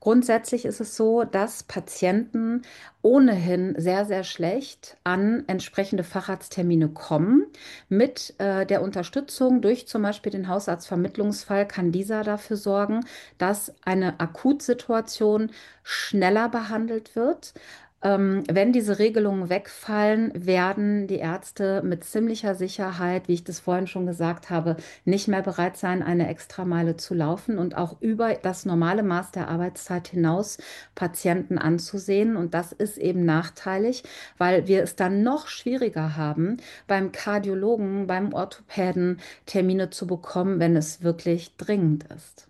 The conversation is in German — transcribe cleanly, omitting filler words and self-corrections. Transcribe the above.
Grundsätzlich ist es so, dass Patienten ohnehin sehr, sehr schlecht an entsprechende Facharzttermine kommen. Mit der Unterstützung durch zum Beispiel den Hausarztvermittlungsfall kann dieser dafür sorgen, dass eine Akutsituation schneller behandelt wird. Wenn diese Regelungen wegfallen, werden die Ärzte mit ziemlicher Sicherheit, wie ich das vorhin schon gesagt habe, nicht mehr bereit sein, eine Extrameile zu laufen und auch über das normale Maß der Arbeitszeit hinaus Patienten anzusehen. Und das ist eben nachteilig, weil wir es dann noch schwieriger haben, beim Kardiologen, beim Orthopäden Termine zu bekommen, wenn es wirklich dringend ist.